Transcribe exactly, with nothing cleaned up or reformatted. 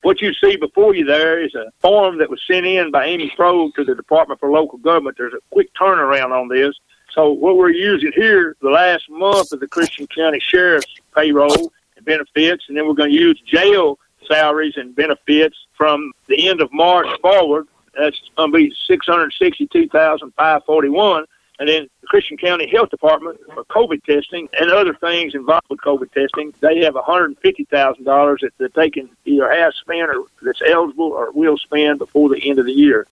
what you see before you there is a form that was sent in by Amy Frobe to the Department for Local Government. There's a quick turnaround on this. So what we're using here, the last month of the Christian County Sheriff's payroll and benefits, and then we're going to use jail salaries and benefits from the end of March forward. That's going to be six hundred sixty-two thousand five hundred forty-one dollars. And then the Christian County Health Department for COVID testing and other things involved with COVID testing, they have one hundred fifty thousand dollars that, that they can either have spent or that's eligible or will spend before the end of the year.